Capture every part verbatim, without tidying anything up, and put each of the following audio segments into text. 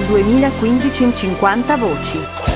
duemilaquindici in cinquanta voci.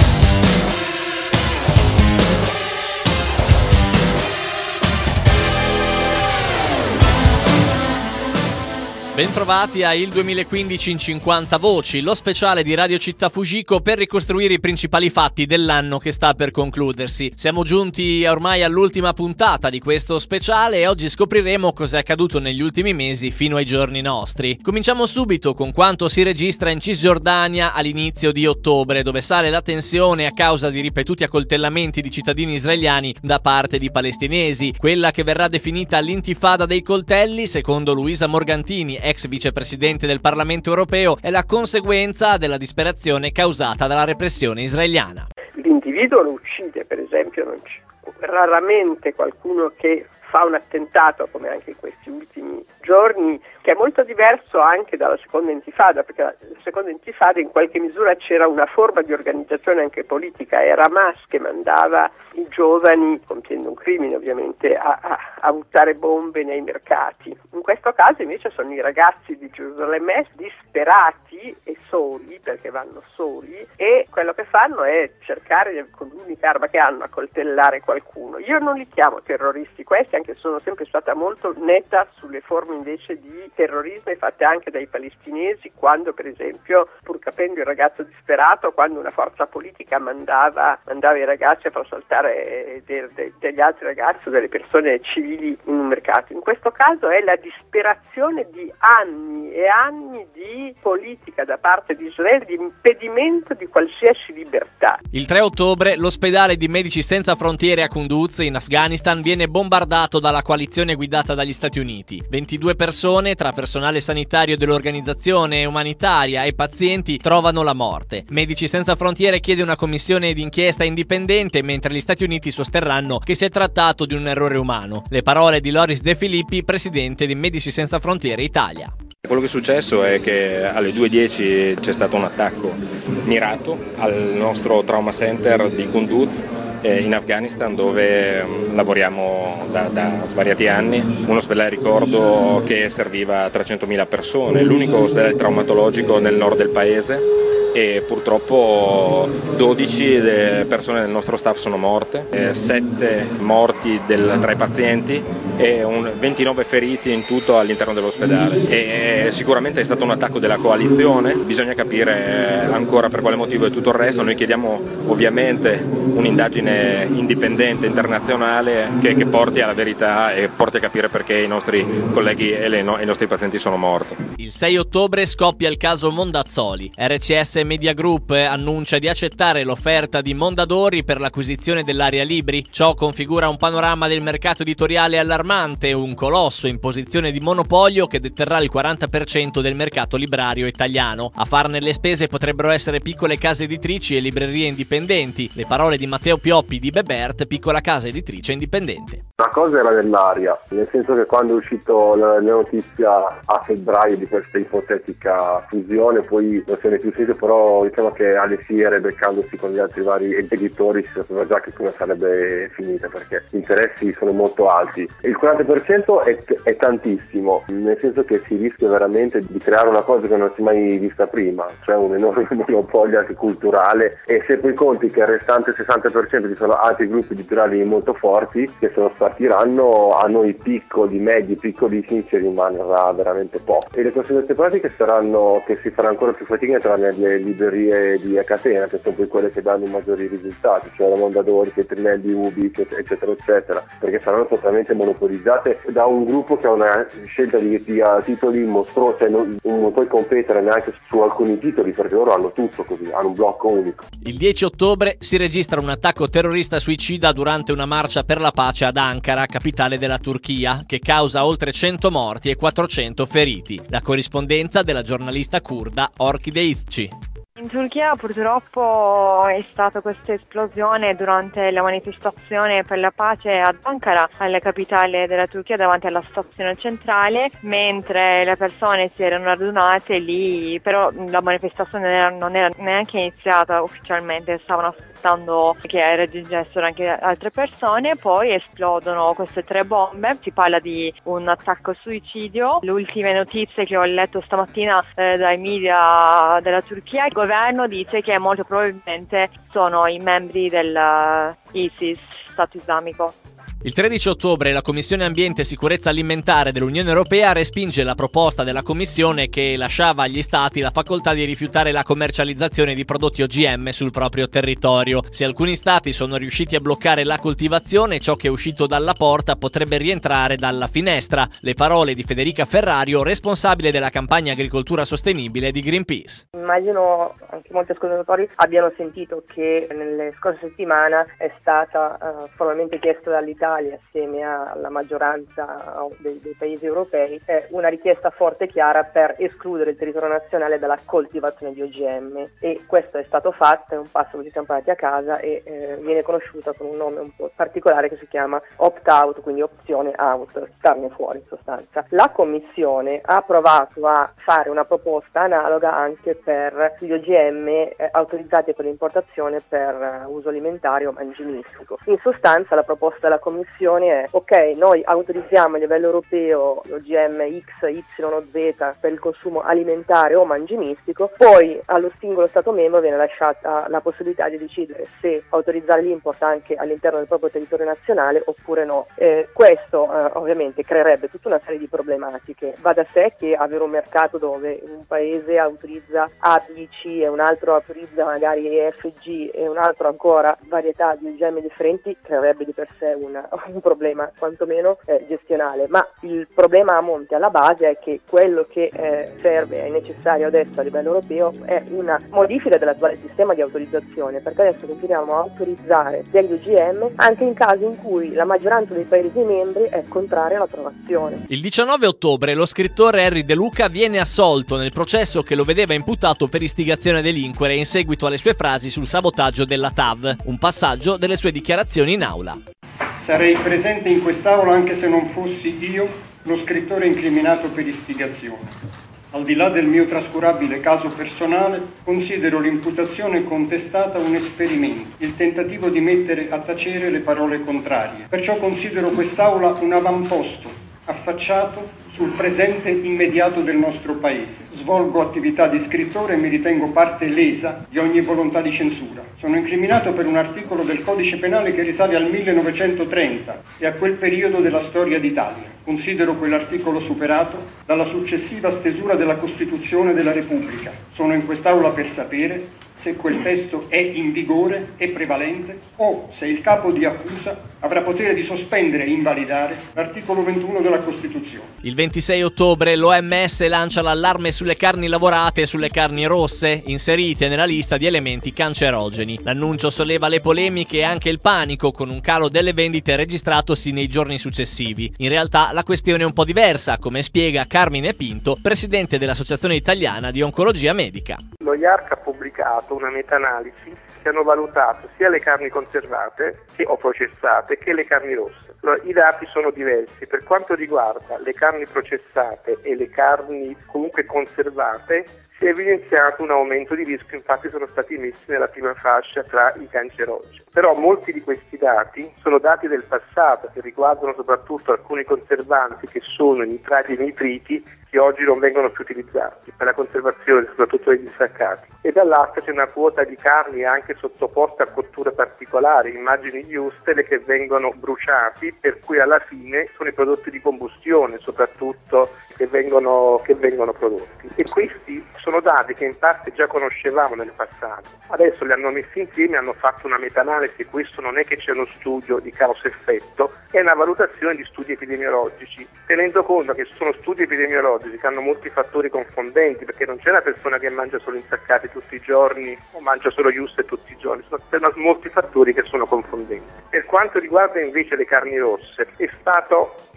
Bentrovati a Il duemilaquindici in cinquanta voci, lo speciale di Radio Città Fujiko per ricostruire i principali fatti dell'anno che sta per concludersi. Siamo giunti ormai all'ultima puntata di questo speciale e oggi scopriremo cosa è accaduto negli ultimi mesi fino ai giorni nostri. Cominciamo subito con quanto si registra in Cisgiordania all'inizio di ottobre, dove sale la tensione a causa di ripetuti accoltellamenti di cittadini israeliani da parte di palestinesi. Quella che verrà definita l'intifada dei coltelli, secondo Luisa Morgantini, ex vicepresidente del Parlamento europeo, è la conseguenza della disperazione causata dalla repressione israeliana. L'individuo lo uccide, per esempio, non c'è raramente qualcuno che fa un attentato, come anche in questi ultimi giorni, che è molto diverso anche dalla seconda intifada, perché la seconda intifada in qualche misura c'era una forma di organizzazione anche politica, era Hamas che mandava i giovani, compiendo un crimine ovviamente, a, a, a buttare bombe nei mercati. In questo caso invece sono i ragazzi di Gerusalemme Est disperati e soli, perché vanno soli, e quello che fanno è cercare con l'unica arma che hanno accoltellare qualcuno. Io non li chiamo terroristi questi, anche se sono sempre stata molto netta sulle forme invece di terrorismo fatte anche dai palestinesi, quando per esempio, pur capendo il ragazzo disperato, quando una forza politica mandava, mandava i ragazzi a far saltare de, de, degli altri ragazzi o delle persone civili in un mercato. In questo caso è la disperazione di anni e anni di politica da parte di Israele, di impedimento di qualsiasi libertà. Il tre ottobre l'ospedale di Medici Senza Frontiere a Kunduz in Afghanistan viene bombardato dalla coalizione guidata dagli Stati Uniti. ventidue persone, tra personale sanitario dell'organizzazione umanitaria e pazienti, trovano la morte. Medici Senza Frontiere chiede una commissione d'inchiesta indipendente, mentre gli Stati Uniti sosterranno che si è trattato di un errore umano. Le parole di Loris De Filippi, presidente di Medici Senza Frontiere Italia. Quello che è successo è che alle due e dieci c'è stato un attacco mirato al nostro trauma center di Kunduz in Afghanistan, dove lavoriamo da, da svariati anni, un ospedale, ricordo, che serviva a trecentomila persone, l'unico ospedale traumatologico nel nord del paese, e purtroppo dodici persone del nostro staff sono morte, sette morti del, tra i pazienti e un ventinove feriti in tutto all'interno dell'ospedale. E sicuramente è stato un attacco della coalizione, bisogna capire ancora per quale motivo e tutto il resto. Noi chiediamo ovviamente un'indagine indipendente internazionale che, che porti alla verità e porti a capire perché i nostri colleghi e le, no, i nostri pazienti sono morti. Il sei ottobre scoppia il caso Mondazzoli. R C S Media Group annuncia di accettare l'offerta di Mondadori per l'acquisizione dell'area Libri. Ciò configura un panorama del mercato editoriale allarmante, un colosso in posizione di monopolio che deterrà il quaranta per cento del mercato librario italiano. A farne le spese potrebbero essere piccole case editrici e librerie indipendenti. Le parole di Matteo Pioppi di Bebert, piccola casa editrice indipendente. La cosa era nell'aria, nel senso che quando è uscito la, la notizia a febbraio di questa ipotetica fusione, poi non se ne è più sentito, però diciamo che alle fiere, beccandosi con gli altri vari editori, si sapeva già che come sarebbe finita, perché gli interessi sono molto alti. Il quaranta per cento è, è tantissimo, nel senso che si rischia veramente di creare una cosa che non si è mai vista prima, cioè un enorme monopolio anche culturale, e se poi conti che il restante sessanta per cento ci sono altri gruppi editoriali molto forti che se lo spartiranno, a noi piccoli, medi, piccolissimi ci rimarrà veramente poco. E le conseguenze pratiche saranno che si farà ancora più fatica tra le librerie di catena, che sono poi quelle che danno i maggiori risultati, cioè la Mondadori, Feltrinelli, Ubi, eccetera eccetera, perché saranno totalmente monopolizzate da un gruppo che ha una scelta di, di titoli mostruosa, cioè non, non puoi competere neanche su alcuni titoli perché loro hanno tutto così, hanno un blocco unico. Il dieci ottobre si registra un attacco terrorista suicida durante una marcia per la pace ad Ankara, capitale della Turchia, che causa oltre cento morti e quattrocento feriti. La corrispondenza della giornalista curda Orkide İzci. In Turchia purtroppo è stata questa esplosione durante la manifestazione per la pace ad Ankara, alla capitale della Turchia, davanti alla stazione centrale, mentre le persone si erano radunate lì, però la manifestazione non era, non era neanche iniziata ufficialmente, stavano aspettando che raggiungessero anche altre persone, poi esplodono queste tre bombe, si parla di un attacco suicidio. Le ultime notizie che ho letto stamattina eh, dai media della Turchia, il governo dice che molto probabilmente sono i membri dell'ISIS, Stato Islamico. Il tredici ottobre la Commissione Ambiente e Sicurezza Alimentare dell'Unione Europea respinge la proposta della Commissione che lasciava agli Stati la facoltà di rifiutare la commercializzazione di prodotti O G M sul proprio territorio. Se alcuni Stati sono riusciti a bloccare la coltivazione, ciò che è uscito dalla porta potrebbe rientrare dalla finestra. Le parole di Federica Ferrario, responsabile della campagna Agricoltura Sostenibile di Greenpeace. Immagino anche molti ascoltatori abbiano sentito che nelle scorse settimane è stata uh, formalmente chiesto dall'Italia, assieme alla maggioranza dei, dei paesi europei, è una richiesta forte e chiara per escludere il territorio nazionale dalla coltivazione di O G M, e questo è stato fatto, è un passo che ci siamo portati a casa e eh, viene conosciuto con un nome un po' particolare che si chiama opt-out, quindi opzione out, starne fuori in sostanza. La Commissione ha provato a fare una proposta analoga anche per gli O G M eh, autorizzati per l'importazione per uh, uso alimentare o mangimistico. In sostanza la proposta della Commissione è: ok, noi autorizziamo a livello europeo l'O G M X, Y o Z per il consumo alimentare o mangimistico, poi allo singolo Stato membro viene lasciata la possibilità di decidere se autorizzare l'import anche all'interno del proprio territorio nazionale oppure no. Eh, questo eh, ovviamente creerebbe tutta una serie di problematiche. Va da sé che avere un mercato dove un paese autorizza A, B, C e un altro autorizza magari E, F, G e un altro ancora varietà di O G M differenti creerebbe di per sé una un problema quantomeno eh, gestionale, ma il problema a monte alla base è che quello che eh, serve, è necessario adesso a livello europeo è una modifica dell'attuale sistema di autorizzazione, perché adesso continuiamo a autorizzare degli O G M anche in casi in cui la maggioranza dei paesi membri è contraria all'approvazione. Il diciannove ottobre lo scrittore Henry De Luca viene assolto nel processo che lo vedeva imputato per istigazione a delinquere in seguito alle sue frasi sul sabotaggio della T A V, un passaggio delle sue dichiarazioni in aula. Sarei presente in quest'aula anche se non fossi io lo scrittore incriminato per istigazione. Al di là del mio trascurabile caso personale, considero l'imputazione contestata un esperimento, il tentativo di mettere a tacere le parole contrarie. Perciò considero quest'aula un avamposto affacciato sul presente immediato del nostro Paese. Svolgo attività di scrittore e mi ritengo parte lesa di ogni volontà di censura. Sono incriminato per un articolo del Codice Penale che risale al millenovecentotrenta e a quel periodo della storia d'Italia. Considero quell'articolo superato dalla successiva stesura della Costituzione della Repubblica. Sono in quest'aula per sapere se quel testo è in vigore e prevalente o se il capo di accusa avrà potere di sospendere e invalidare l'articolo ventuno della Costituzione. Il ventisei ottobre l'O M S lancia l'allarme sulle carni lavorate e sulle carni rosse, inserite nella lista di elementi cancerogeni. L'annuncio solleva le polemiche e anche il panico, con un calo delle vendite registratosi nei giorni successivi. In realtà la questione è un po' diversa, come spiega Carmine Pinto, presidente dell'Associazione Italiana di Oncologia Medica. Lo I A R C ha pubblicato una meta-analisi che hanno valutato sia le carni conservate che, o processate che le carni rosse. Allora, i dati sono diversi. Per quanto riguarda le carni processate e le carni comunque conservate, si è evidenziato un aumento di rischio, infatti sono stati messi nella prima fascia tra i cancerogeni. Però molti di questi dati sono dati del passato, che riguardano soprattutto alcuni conservanti che sono nitrati e nitriti, che oggi non vengono più utilizzati per la conservazione soprattutto degli staccati. E dall'altro c'è una quota di carni anche sottoposte a cotture particolari, immagini di Ustere che vengono bruciati, per cui alla fine sono i prodotti di combustione soprattutto che vengono, che vengono prodotti. E questi sono dati che in parte già conoscevamo nel passato. Adesso li hanno messi insieme, hanno fatto una meta-analisi. Questo non è che c'è uno studio di causa-effetto, è una valutazione di studi epidemiologici, tenendo conto che sono studi epidemiologici che hanno molti fattori confondenti, perché non c'è una persona che mangia solo insaccati tutti i giorni o mangia solo Wuster tutti i giorni, sono molti fattori che sono confondenti. Per quanto riguarda invece le carni rosse, è stato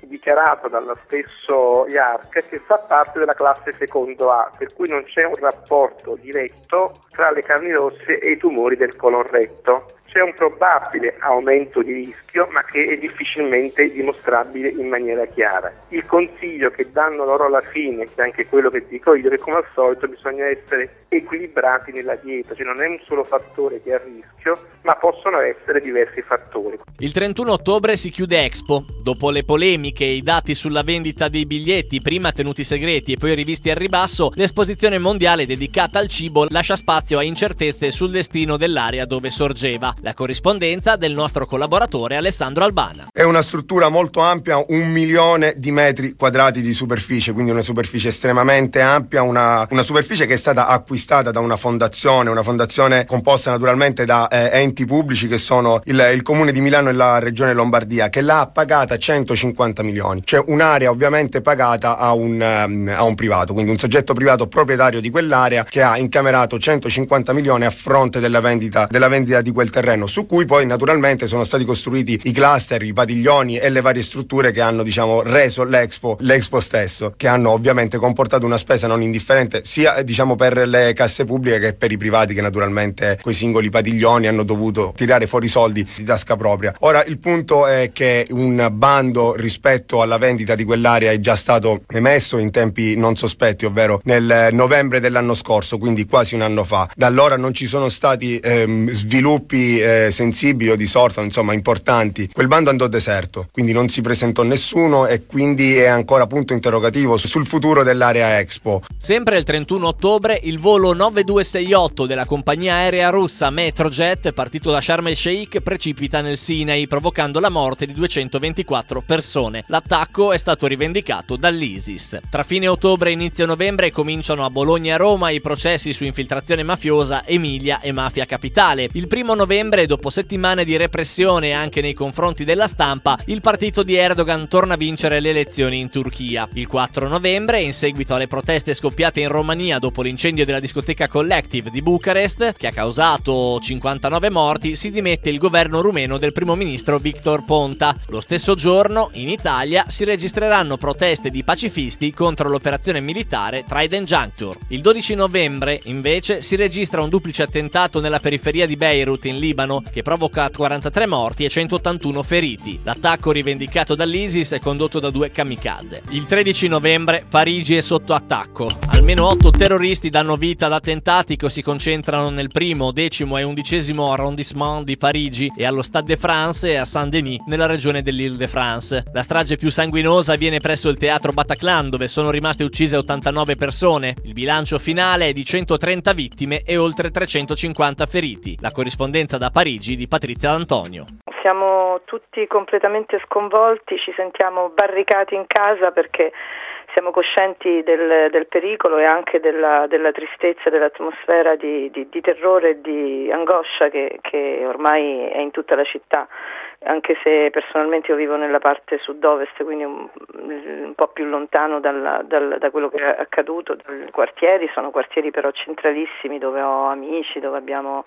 dichiarato dallo stesso Yark che fa parte della classe secondo A, per cui non c'è un rapporto diretto tra le carni rosse e i tumori del colon retto. C'è un probabile aumento di rischio, ma che è difficilmente dimostrabile in maniera chiara. Il consiglio che danno loro alla fine, che è anche quello che dico io, è che come al solito bisogna essere equilibrati nella dieta, cioè non è un solo fattore che è a rischio, ma possono essere diversi fattori. Il trentuno ottobre si chiude Expo. Dopo le polemiche e i dati sulla vendita dei biglietti, prima tenuti segreti e poi rivisti al ribasso, l'esposizione mondiale dedicata al cibo lascia spazio a incertezze sul destino dell'area dove sorgeva. La corrispondenza del nostro collaboratore Alessandro Albana. È una struttura molto ampia, un milione di metri quadrati di superficie, quindi una superficie estremamente ampia, una, una superficie che è stata acquistata da una fondazione, una fondazione composta naturalmente da eh, enti pubblici che sono il, il Comune di Milano e la Regione Lombardia, che l'ha pagata centocinquanta milioni, cioè un'area ovviamente pagata a un, um, a un privato, quindi un soggetto privato proprietario di quell'area che ha incamerato centocinquanta milioni a fronte della vendita, della vendita di quel terreno, su cui poi naturalmente sono stati costruiti i cluster, i padiglioni e le varie strutture che hanno, diciamo, reso l'Expo, l'Expo stesso, che hanno ovviamente comportato una spesa non indifferente sia, diciamo, per le casse pubbliche che per i privati, che naturalmente coi singoli padiglioni hanno dovuto tirare fuori soldi di tasca propria. Ora il punto è che un bando rispetto alla vendita di quell'area è già stato emesso in tempi non sospetti, ovvero nel novembre dell'anno scorso, quindi quasi un anno fa. Da allora non ci sono stati ehm, sviluppi eh, sensibili o di sorta, insomma, importanti. Quel bando andò deserto, quindi non si presentò nessuno e quindi è ancora punto interrogativo sul futuro dell'area Expo. Sempre il trentuno ottobre il volo nove due sei otto della compagnia aerea russa Metrojet, partito da Sharm el Sheikh, precipita nel Sinai provocando la morte di duecentoventiquattro persone. L'attacco è stato rivendicato dall'ISIS. Tra fine ottobre e inizio novembre cominciano a Bologna e a Roma i processi su infiltrazione mafiosa, Emilia e Mafia Capitale. Il primo novembre, dopo settimane di repressione anche nei confronti della stampa, il partito di Erdogan torna a vincere le elezioni in Turchia. Il quattro novembre, in seguito alle proteste scoppiate in Romania dopo l'incendio della discoteca Collective di Bucarest, che ha causato cinquantanove morti, si dimette il governo rumeno del primo ministro Victor Ponta. Lo stesso giorno, in Italia, si registreranno proteste di pacifisti contro l'operazione militare Trident Juncture. Il dodici novembre, invece, si registra un duplice attentato nella periferia di Beirut, in Libano, che provoca quarantatré morti e centottantuno feriti. L'attacco rivendicato dall'ISIS è condotto da due kamikaze. Il tredici novembre Parigi è sotto attacco. Almeno otto terroristi danno vita ad attentati che si concentrano nel primo, decimo e undicesimo arrondissement di Parigi e allo Stade de France e a Saint-Denis nella regione dell'Île-de-France. La strage più sanguinosa avviene presso il teatro Bataclan, dove sono rimaste uccise ottantanove persone. Il bilancio finale è di centotrenta vittime e oltre trecentocinquanta feriti. La corrispondenza da Parigi di Patrizia D'Antonio. Siamo tutti completamente sconvolti, ci sentiamo barricati in casa perché siamo coscienti del, del pericolo e anche della, della tristezza, dell'atmosfera di, di, di terrore e di angoscia che, che ormai è in tutta la città, anche se personalmente io vivo nella parte sud-ovest, quindi un, un po' più lontano dalla, dal, da quello che è accaduto, dai quartieri. Sono quartieri però centralissimi dove ho amici, dove abbiamo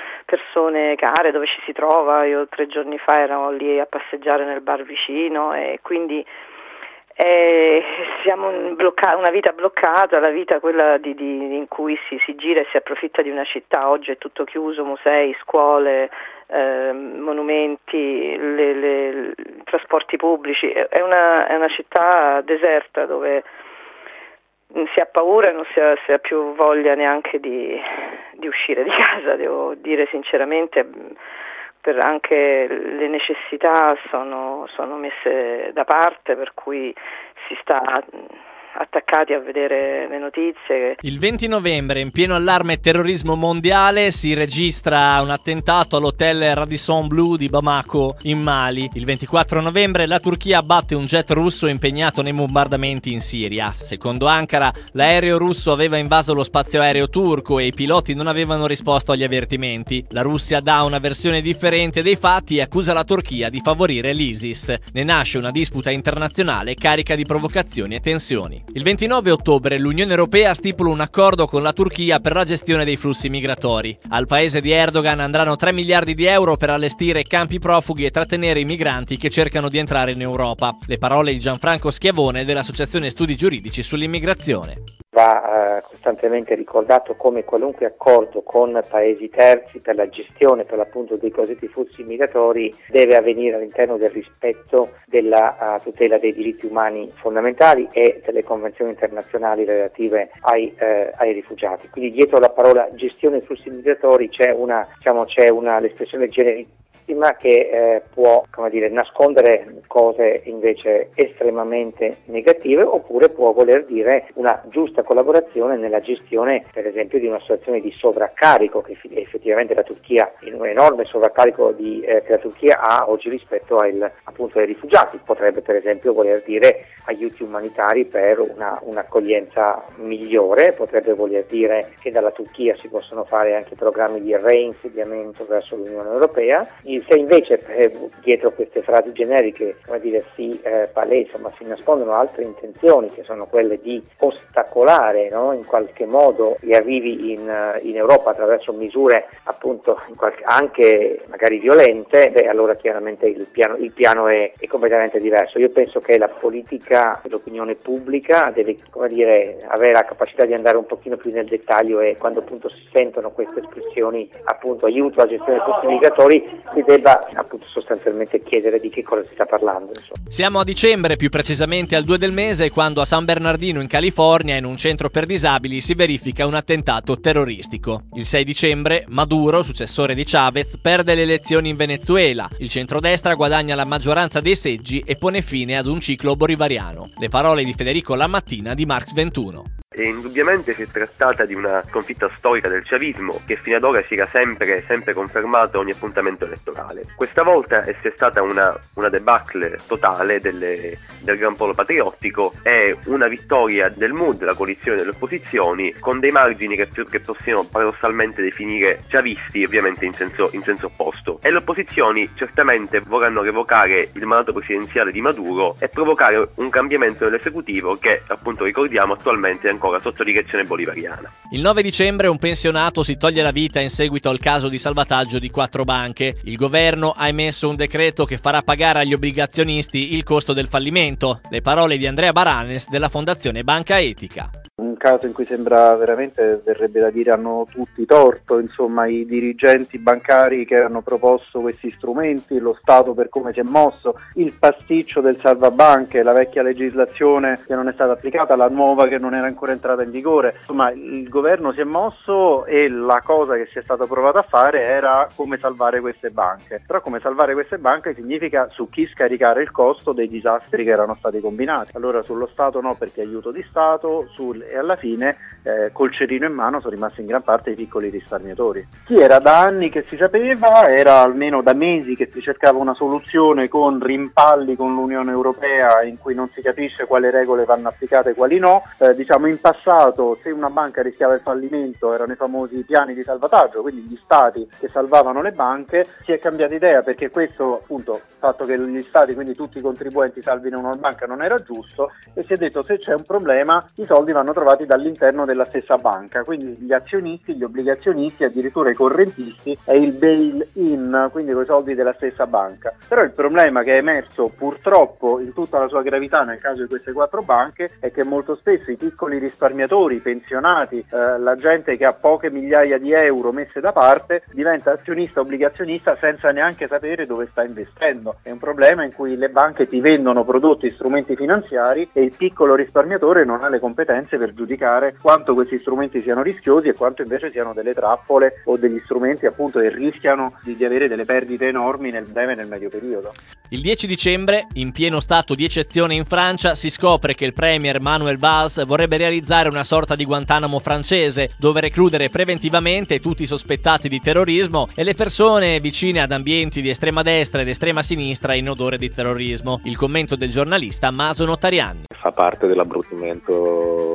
persone care, dove ci si trova. Io tre giorni fa ero lì a passeggiare nel bar vicino e quindi Eh, siamo in blocca- una vita bloccata, la vita quella di, di, in cui si, si gira e si approfitta di una città. Oggi è tutto chiuso, musei, scuole, eh, monumenti, le, le, trasporti pubblici. È una, è una città deserta dove si ha paura e non si ha, si ha più voglia neanche di, di uscire di casa, devo dire sinceramente. Per anche le necessità sono, sono messe da parte, per cui si sta attaccati a vedere le notizie. Il venti novembre, in pieno allarme terrorismo mondiale, si registra un attentato all'hotel Radisson Blu di Bamako in Mali. Il ventiquattro novembre la Turchia abbatte un jet russo impegnato nei bombardamenti in Siria. Secondo Ankara, l'aereo russo aveva invaso lo spazio aereo turco e i piloti non avevano risposto agli avvertimenti. La Russia dà una versione differente dei fatti e accusa la Turchia di favorire l'ISIS. Ne nasce una disputa internazionale carica di provocazioni e tensioni. Il ventinove ottobre l'Unione Europea stipula un accordo con la Turchia per la gestione dei flussi migratori. Al paese di Erdogan andranno tre miliardi di euro per allestire campi profughi e trattenere i migranti che cercano di entrare in Europa. Le parole di Gianfranco Schiavone dell'Associazione Studi Giuridici sull'immigrazione. Va eh, costantemente ricordato come qualunque accordo con paesi terzi per la gestione per l'appunto dei cosiddetti flussi migratori deve avvenire all'interno del rispetto della uh, tutela dei diritti umani fondamentali e delle convenzioni internazionali relative ai, eh, ai rifugiati. Quindi dietro la parola gestione dei flussi migratori c'è una, diciamo, c'è una l'espressione generica che eh, può, come dire, nascondere cose invece estremamente negative, oppure può voler dire una giusta collaborazione nella gestione, per esempio, di una situazione di sovraccarico che effettivamente la Turchia, in un enorme sovraccarico di, eh, che la Turchia ha oggi rispetto al, appunto ai rifugiati. Potrebbe per esempio voler dire aiuti umanitari per una, un'accoglienza migliore, potrebbe voler dire che dalla Turchia si possono fare anche programmi di reinsediamento verso l'Unione Europea. Se invece eh, dietro queste frasi generiche, come dire, si eh, palesano, ma si nascondono altre intenzioni che sono quelle di ostacolare, no, in qualche modo gli arrivi in, in Europa attraverso misure appunto in qualche, anche magari violente, beh, allora chiaramente il piano, il piano è, è completamente diverso. Io penso che la politica, l'opinione pubblica deve, come dire, avere la capacità di andare un pochino più nel dettaglio, e quando appunto si sentono queste espressioni appunto aiuto alla gestione dei flussi migratori si debba appunto sostanzialmente chiedere di che cosa si sta parlando. Insomma. Siamo a dicembre, più precisamente al due del mese, quando a San Bernardino in California, in un centro per disabili, si verifica un attentato terroristico. Il sei dicembre Maduro, successore di Chavez, perde le elezioni in Venezuela. Il centrodestra guadagna la maggioranza dei seggi e pone fine ad un ciclo bolivariano. Le parole di Federico Lamattina di Marx ventuno. E indubbiamente si è trattata di una sconfitta storica del chavismo, che fino ad ora si era sempre, sempre confermato a ogni appuntamento elettorale. Questa volta è stata una, una debacle totale delle, del gran polo patriottico e una vittoria del M U D, della coalizione delle opposizioni, con dei margini che, che possiamo paradossalmente definire chavisti, ovviamente in senso, in senso opposto. E le opposizioni certamente vorranno revocare il mandato presidenziale di Maduro e provocare un cambiamento dell'esecutivo che, appunto, ricordiamo attualmente è ancora sotto direzione bolivariana. Il nove dicembre un pensionato si toglie la vita in seguito al caso di salvataggio di quattro banche. Il governo ha emesso un decreto che farà pagare agli obbligazionisti il costo del fallimento. Le parole di Andrea Baranes della Fondazione Banca Etica. Un caso in cui sembra veramente, verrebbe da dire, hanno tutti torto, insomma, i dirigenti bancari che hanno proposto questi strumenti, lo Stato per come si è mosso, il pasticcio del salvabanche, la vecchia legislazione che non è stata applicata, la nuova che non era ancora entrata in vigore. Insomma, il governo si è mosso e la cosa che si è stata provata a fare era come salvare queste banche. Però come salvare queste banche significa su chi scaricare il costo dei disastri che erano stati combinati. Allora sullo Stato no, perché aiuto di Stato, sul e alla fine eh, col cerino in mano sono rimasti in gran parte i piccoli risparmiatori. Sì, era da anni che si sapeva, era almeno da mesi che si cercava una soluzione con rimpalli con l'Unione Europea in cui non si capisce quali regole vanno applicate e quali no. Eh, diciamo in passato se una banca rischiava il fallimento erano i famosi piani di salvataggio, quindi gli stati che salvavano le banche. Si è cambiata idea perché questo, appunto, il fatto che gli stati, quindi tutti i contribuenti, salvino una banca non era giusto, e si è detto se c'è un problema i soldi vanno trovati dall'interno della stessa banca, quindi gli azionisti, gli obbligazionisti, addirittura i correntisti e il bail-in, quindi con i soldi della stessa banca. Però il problema che è emerso purtroppo in tutta la sua gravità nel caso di queste quattro banche è che molto spesso i piccoli risparmiatori, i pensionati, eh, la gente che ha poche migliaia di euro messe da parte diventa azionista, obbligazionista senza neanche sapere dove sta investendo. È un problema in cui le banche ti vendono prodotti, strumenti finanziari e il piccolo risparmiatore non ha le competenze per giudicare quanto questi strumenti siano rischiosi e quanto invece siano delle trappole o degli strumenti appunto che rischiano di, di avere delle perdite enormi nel breve e nel medio periodo. Il dieci dicembre, in pieno stato di eccezione in Francia, si scopre che il premier Manuel Valls vorrebbe realizzare una sorta di Guantanamo francese, dove recludere preventivamente tutti i sospettati di terrorismo e le persone vicine ad ambienti di estrema destra ed estrema sinistra in odore di terrorismo. Il commento del giornalista Maso Notarianni. Fa parte dell'abbruttimento di, di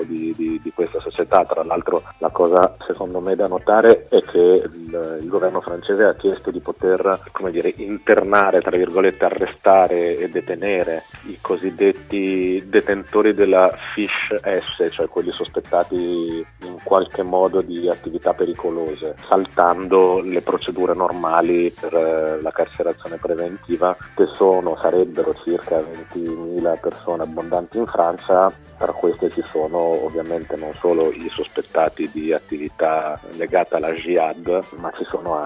di, di questa società. Tra l'altro la cosa secondo me da notare è che il, il governo francese ha chiesto di poter, come dire, internare, tra virgolette, arrestare e detenere i cosiddetti detentori della Fiche S, cioè quelli sospettati in qualche modo di attività pericolose, saltando le procedure normali per la carcerazione preventiva, che sono, sarebbero circa ventimila persone abbondanti in Francia. Tra queste ci sono ovviamente non solo i sospettati di attività legate alla jihad, ma ci sono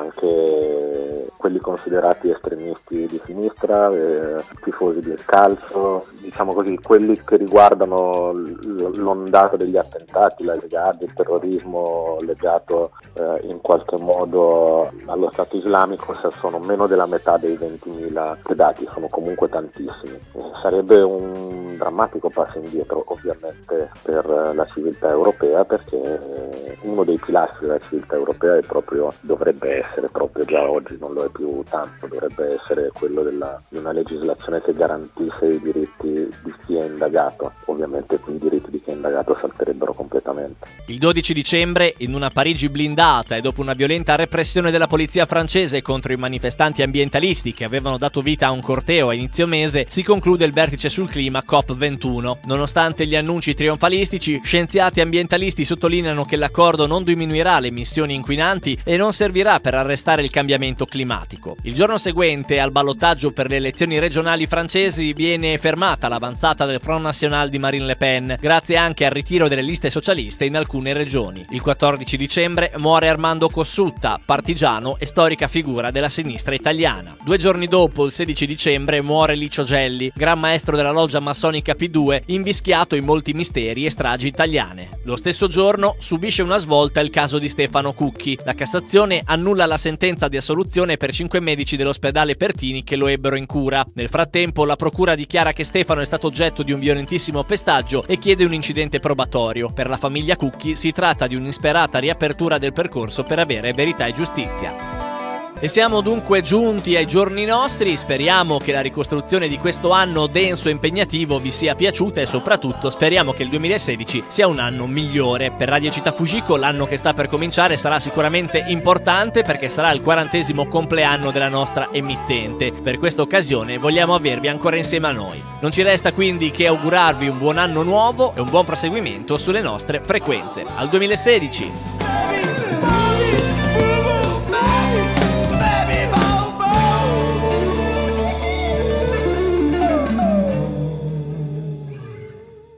anche quelli considerati estremisti di sinistra, eh, tifosi del calcio, diciamo così, quelli che riguardano l'ondata degli attentati, la jihad, il terrorismo legato eh, in qualche modo allo Stato islamico. Sono meno della metà dei ventimila pedati, sono comunque tantissimi. Sarebbe un drammatico passo indietro ovviamente per la civiltà europea, perché uno dei pilastri della civiltà europea è proprio, dovrebbe essere proprio già oggi, non lo è più tanto, dovrebbe essere quello della, di una legislazione che garantisce i diritti di chi è indagato. Ovviamente qui i diritti di chi è indagato salterebbero completamente. Il dodici dicembre, in una Parigi blindata e dopo una violenta repressione della polizia francese contro i manifestanti ambientalisti che avevano dato vita a un corteo a inizio mese, si conclude il vertice sul clima COP ventuno. Nonostante gli annunci trionfalistici, scienziati e ambientalisti sottolineano che l'accordo non diminuirà le emissioni inquinanti e non servirà per arrestare il cambiamento climatico. Il giorno seguente, al ballottaggio per le elezioni regionali francesi, viene fermata l'avanzata del Front National di Marine Le Pen, grazie anche al ritiro delle liste socialiste in alcune regioni. Il quattordici dicembre muore Armando Cossutta, partigiano e storica figura della sinistra italiana. Due giorni dopo, il sedici dicembre, muore Licio Gelli, gran maestro della loggia massonica P due, invischiato in molti misteri e stragi italiane. Lo stesso giorno subisce una svolta il caso di Stefano Cucchi. La Cassazione annulla la sentenza di assoluzione per cinque medici dell'ospedale Pertini che lo ebbero in cura. Nel frattempo, la procura dichiara che Stefano è stato oggetto di un violentissimo pestaggio e chiede un incidente probatorio. Per la famiglia Cucchi si tratta di un'insperata riapertura del percorso per avere verità e giustizia. E siamo dunque giunti ai giorni nostri. Speriamo che la ricostruzione di questo anno denso e impegnativo vi sia piaciuta e soprattutto speriamo che il duemilasedici sia un anno migliore. Per Radio Città Fujiko l'anno che sta per cominciare sarà sicuramente importante perché sarà il quarantesimo compleanno della nostra emittente. Per questa occasione vogliamo avervi ancora insieme a noi. Non ci resta quindi che augurarvi un buon anno nuovo e un buon proseguimento sulle nostre frequenze. Al duemilasedici!